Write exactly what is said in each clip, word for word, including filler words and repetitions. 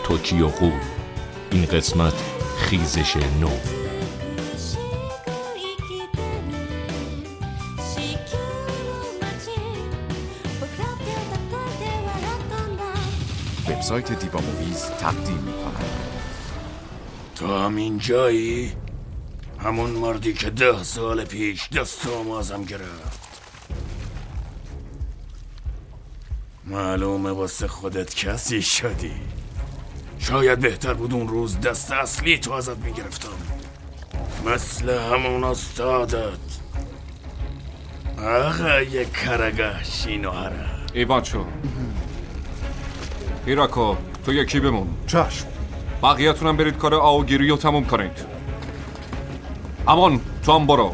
توکیو غول. این قسمت خیزش نو. وبسایت دیوا موویز تقدیم می‌کند. تو هم اینجایی؟ همون مردی که ده سال پیش دستم ازم گرفت. معلومه واسه خودت کسی شدی. شاید بهتر بود اون روز دست اصلی تو ازت میگرفتم، مثل همون استادت آقای کرگاه شینوهارا. ایوانچو، هیراکو، تو یکی بمون. چشم. بقیه‌تونم برید کار آوگیری رو تموم کنید. امان، تو هم برو.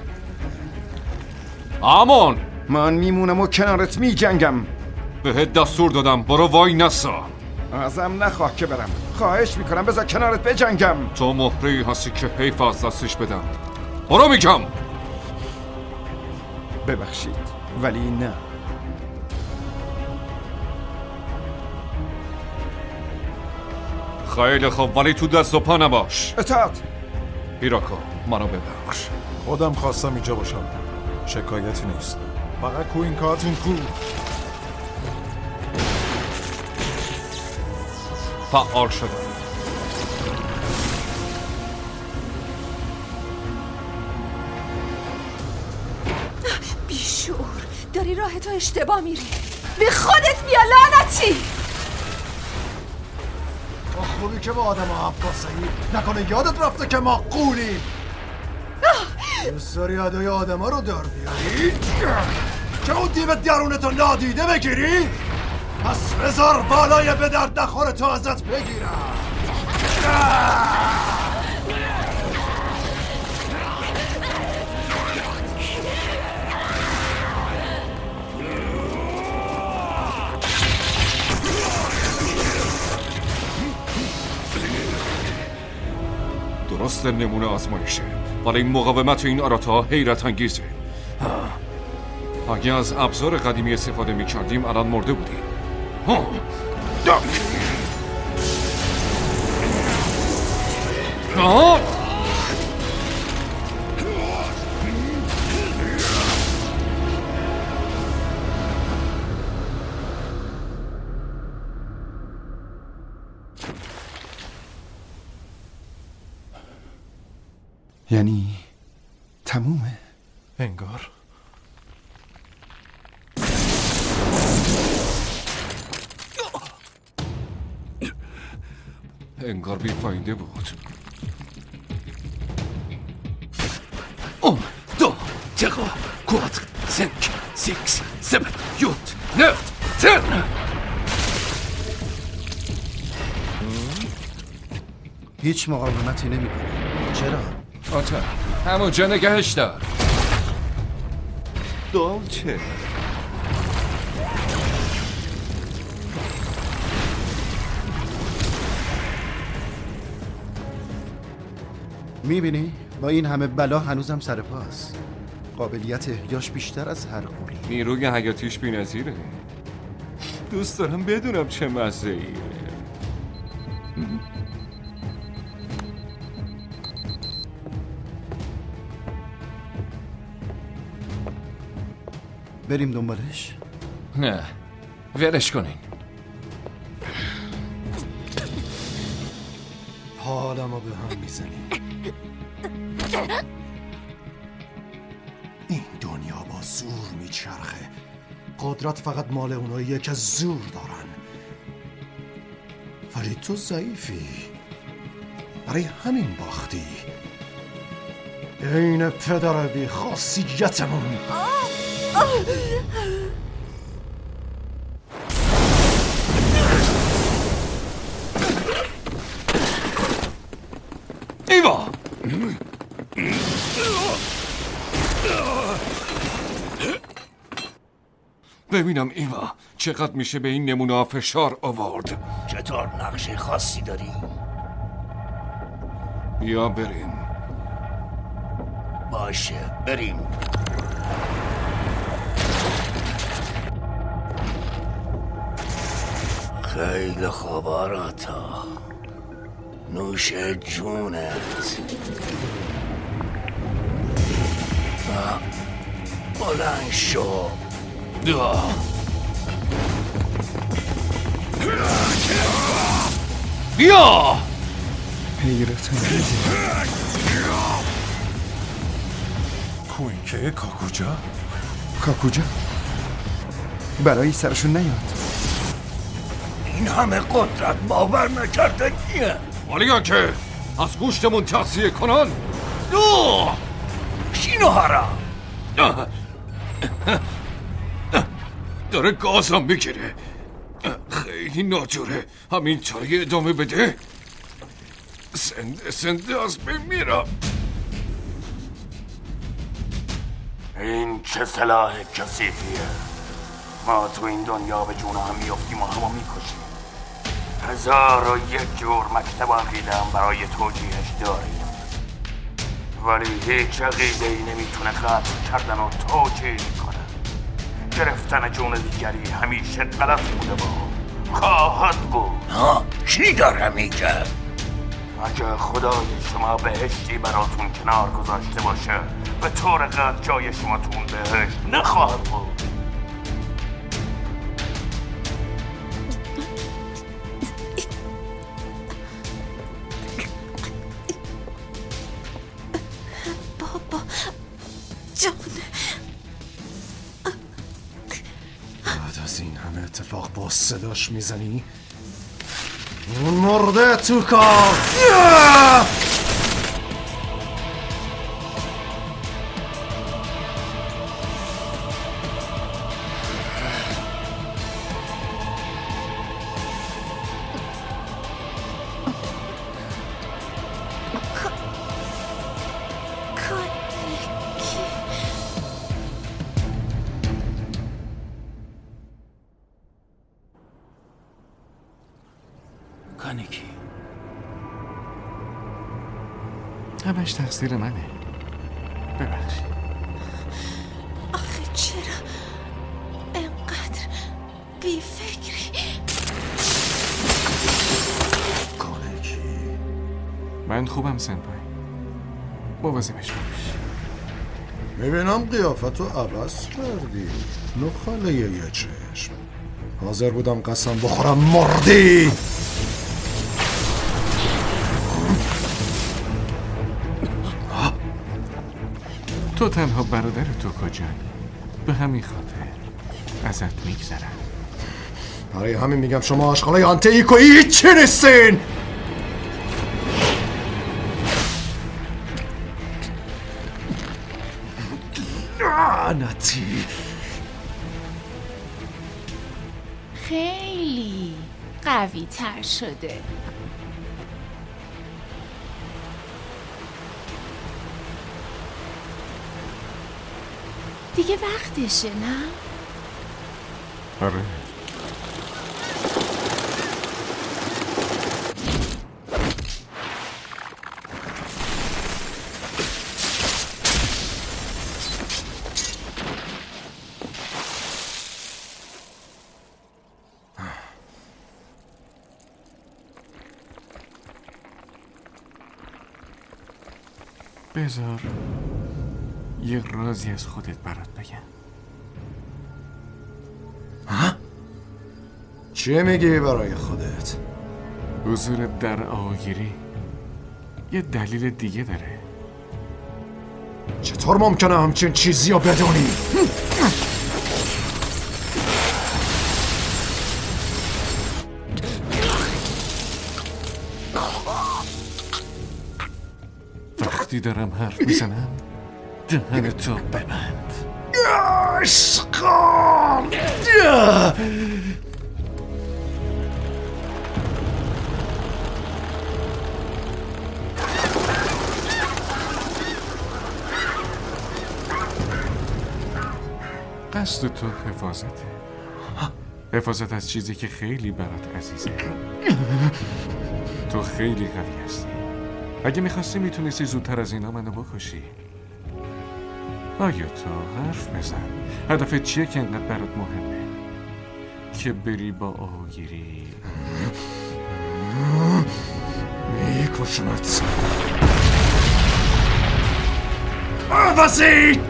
امان، من میمونم و کنارت میجنگم. بهت دستور دادم برو وای نسا. ازم نخواه که برم. خواهش میکنم بذار کنارت بجنگم. تو مهره‌ای هستی که حیف از دستش بدم. برو میگم. ببخشید ولی نه. خیلی خوب، ولی تو دست و پا نباش. اطاعت. هیراکو، منو ببخش. خودم خواستم اینجا باشم، شکایتی نیست. فقط کوینکاتون کو. فعال شدم. بیشعور، داری راه تو اشتباه میری. به خودت بیا لعنتی. خوبی که با آدم عباسایی نکنه یادت رفته که ما قولیم. دوست داری ادای آدم ها رو دار بیاری که اون دیو درونتو نادیده بگیری؟ پس بذار بالای به درد نخور تو ازت بگیرم. درست نمونه آزمایشه، ولی مقاومت این آراتا حیرت انگیزه. اگه از ابزار قدیمی استفاده میکردیم الان مرده بودیم. یعنی تمومه؟ انگار. انگار بیفایده بود. اون دو تقا کواتر سنک سیکس سبت یوت نفت تن. هیچ مقاومتی نمیکنه. چرا؟ آتا همونجا نگهش دار. دالچه میبینی؟ با این همه بلا هنوزم سر پاست. قابلیت احیاش بیشتر از هر قولی. نیروی حیاتیش بی‌نظیره. دوست دارم بدونم چه مزه‌ایه. بریم دنبالش؟ نه، ولش کنین. حالمو به هم میزنی. این دنیا با زور میچرخه. قدرت فقط مال اوناییه که زور دارن. ولی تو ضعیفی، برای همین باختی. این پدر بی خاصیتمون. ایوا ببینم ایوا چقدر میشه به این نمونه فشار آورد. چطور نقشه خاصی داری؟ بیا بریم. باشه بریم. خیلی خوب آراتا، نوش جونت. بلند شو. بیا. حیرت انگیزه. کوینکه کاکوجا؟ کاکوجا؟ برای سرشون نیاد. این همه قدرت باور نکردنیه. والیان که از گوشتمون تغذیه کنن. دو شینوهارا داره گازم میگیره. خیلی ناجوره. همین طوری ادامه بده زنده زنده از بین میرم. این چه سلاح کثیفیه. ما تو این دنیا به جون هم میافتیم و همو میکشیم. هزار و یک جور مکتب عقیده هم برای توجیهش داریم، ولی هیچ عقیده ای نمیتونه قتل کردن و توجیه کنه. گرفتن جون دیگری همیشه غلط بوده با خواهد بود. ها؟ چی داره میگه؟ اگه خدای شما بهشتی براتون کنار گذاشته باشه، به طور قطع جای شما تو اون بهشت نخواهد بود. بابا جان، بعد از این همه اتفاق با صداش میزنی؟ اون مرده تو کار. کانیکی همش تقصیر منه. ببخشید. آخه چرا انقدر بی فکری؟ کانیکی من خوبم سنپای، مواظبش باش. میبینم قیافتو عوض کردی. نخاله یه چشم. حاضر بودم قسم بخورم مردی. تو تنها برادر تو کجایی؟ به همین خاطر ازت میگذرم. برای همین میگم شما آشغالای آنته ایکویی هیچی نیستین. لعنتی. خیلی قوی تر شده. دیگه وقتشه نه؟ آره. بذار یه رازی از خودت برات بگم. ها؟ چه میگی برای خودت؟ حضور در آگیری یه دلیل دیگه داره. چطور ممکنه همچین چیزی رو بدونی؟ وقتی دارم حرف میزنم دهنتو ببند. عشقم. قصد تو حفاظته. حفاظت از چیزی که خیلی برات عزیزه. تو خیلی قوی هستی. اگه میخواستی میتونستی زودتر از اینا منو بکشی. آیا تو حرف بزن. هدفت چیه که انقدر برات مهمه؟ که بری با آگیری میکشمت. عوضی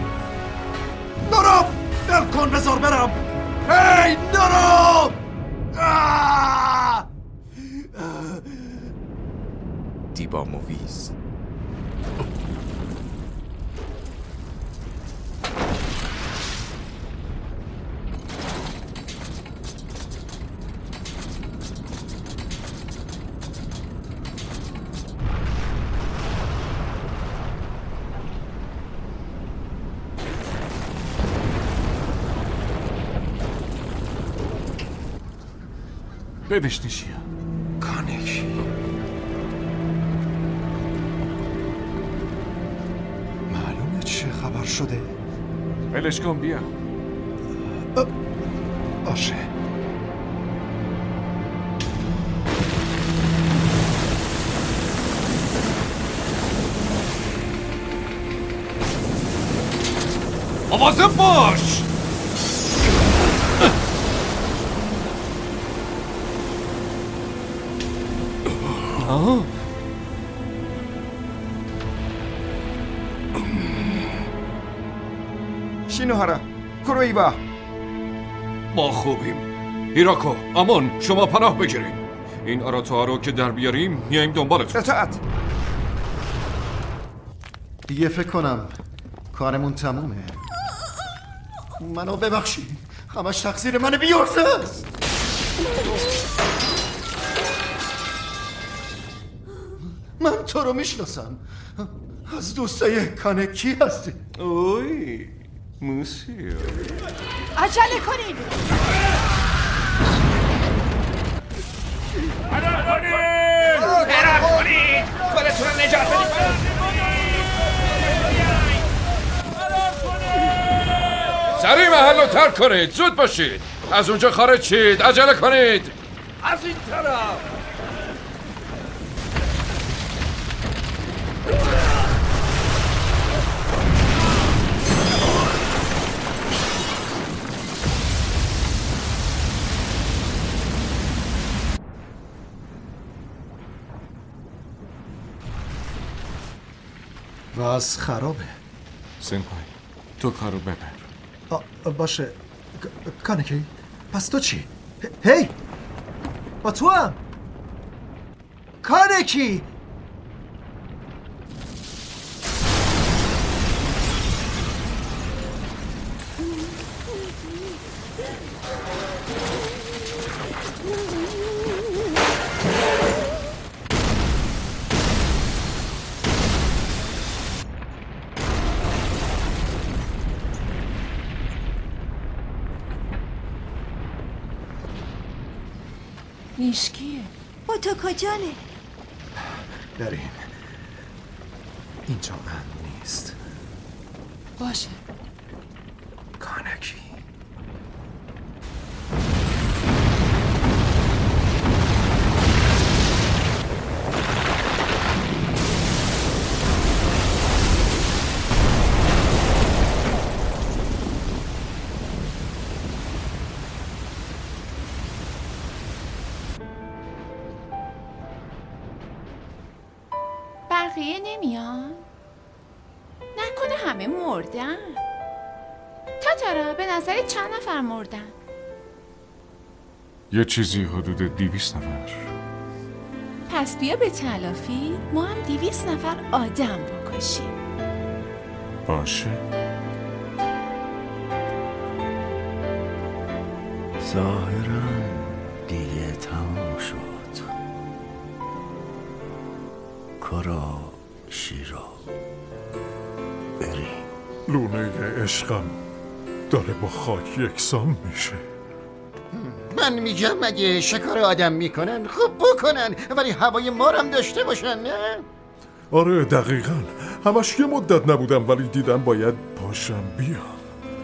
نرو، دل کن بذار برم. هی نرو. دیبا موویز. بدش نشیا کانکی. معلومه چه خبر شده. ولش کن بیا. باشه. مواظب باش. آه. شینوهارا کورویوا. ما خوبیم. هیراکو، آمون، شما پناه بگیریم. این آراتوها رو که در بیاریم میایم دنبالتون. اطاعت. دیگه فکر کنم کارمون تمومه. منو ببخشی، همش تقصیر من بیارزه است. من تو رو میشناسم. از دوستای کانکی هستی. اوی موسیو. عجله کنید. فرار کنید. فرار کنید. خودتون رو نجات بدید. سریع محل رو ترک کنید. زود باشید. از اونجا خارج شید. عجله کنید. از این طرف. راز خرابه. سنپای تو کارو ببر. آ باشه. کانکی پس تو چی؟ هی با تو هم کانکی. نیشکیه. اوتوکو جانه. بریم. اینجا امن نیست. باشه. کانکی. بقیه نمیان؟ نکنه همه مردن؟ تاتارا به نظر چند نفر مردن؟ یه چیزی حدود دیویست نفر. پس بیا به تلافی ما هم دیویست نفر آدم بکشیم. باشه. ظاهراً دیگه تمام شد. کورو شیرو بریم. لونه عشقم داره با خاک یکسان میشه. من میگم اگه شکار آدم میکنن خب بکنن، ولی هوای مارم داشته باشن نه؟ آره دقیقاً. همش یه مدت نبودم ولی دیدم باید پاشم بیام.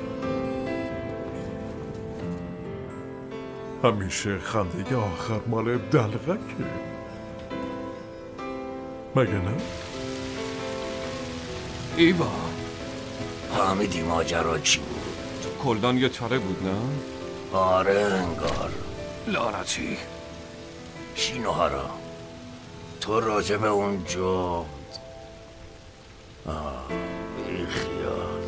همیشه خنده آخر مال دلغکه مگه نه؟ ایوا فهمیدی ماجرا چی بود؟ کلدان یه تله بود نه؟ آره انگار. لعنتی. شینوهارا تو راجب اون جغد آه بی خیال.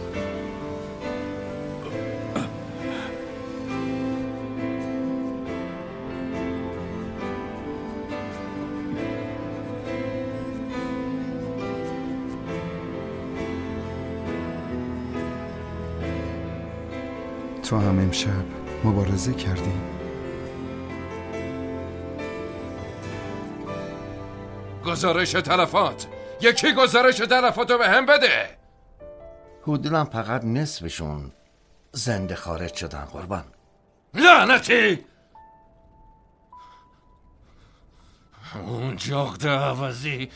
تو هم امشب مبارزه کردی؟ گزارش تلفات. یکی گزارش تلفاتو به هم بده. حدوداً فقط نصفشون زنده خارج شدن قربان. لعنتی. اون جغد عوضی.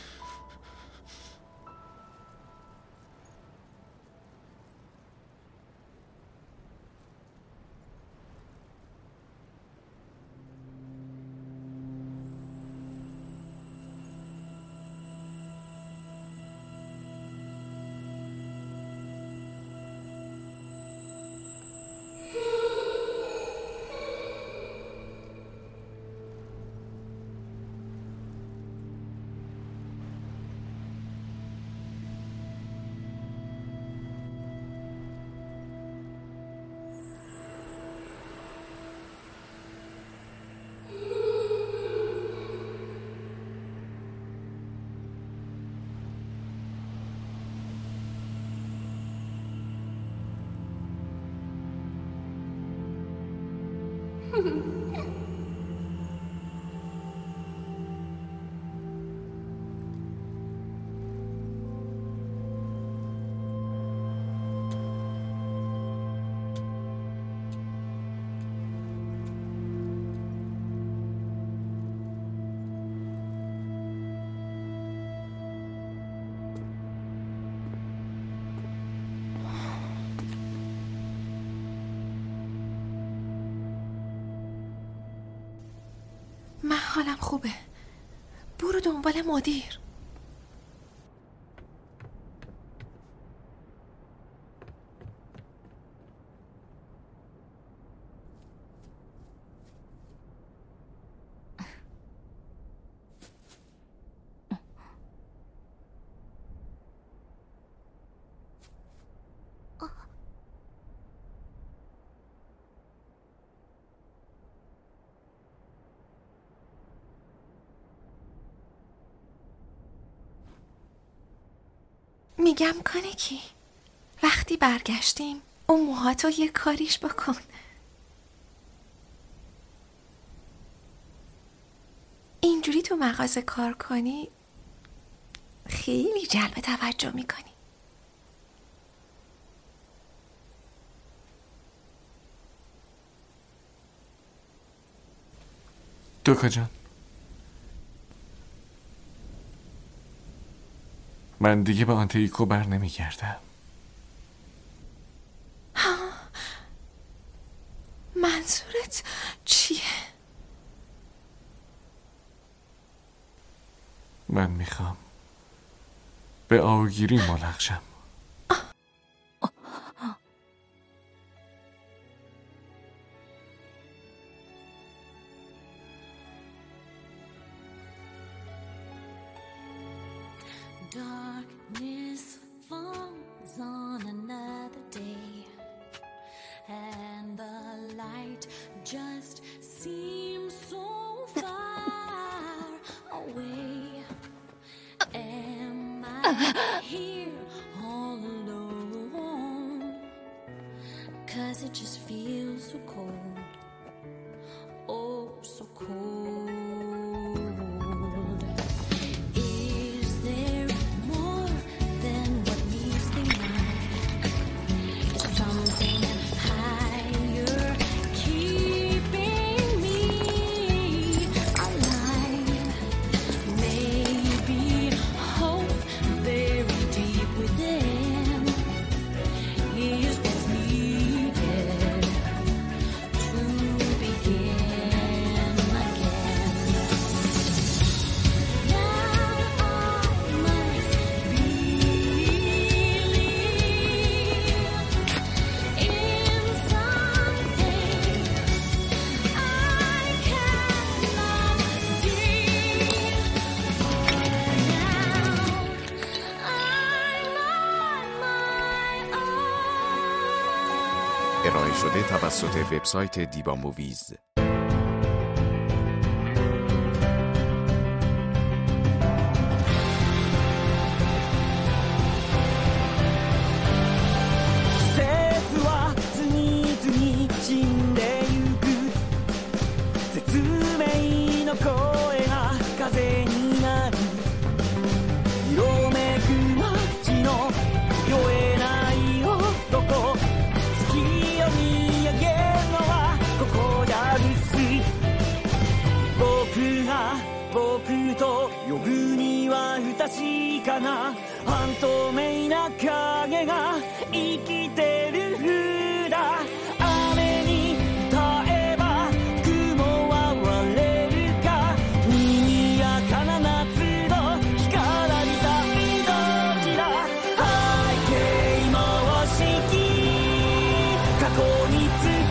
من حالم خوبه. برو دنبال مدیر. میگم کانکی وقتی برگشتیم اون موهاتو یه کاریش بکن. اینجوری تو مغازه کار کنی خیلی جلب توجه میکنی. دوکا جان، من دیگه به آنتیکو بر نمیگردم. ها، منظورت چیه؟ من میخوام به آوگیری ملحق شم. Darkness falls on another day, and the light just seems so far away. Am I here all alone? 'Cause it just feels so cold, oh so cold. Again. ارائه شده توسط وبسایت دیبا موویز. 僕と呼ぶには不確かな半透明な影が生きてる風だ。雨に歌えば雲は割れるか。賑やかな夏の干からびた命だ。背景模式過去につ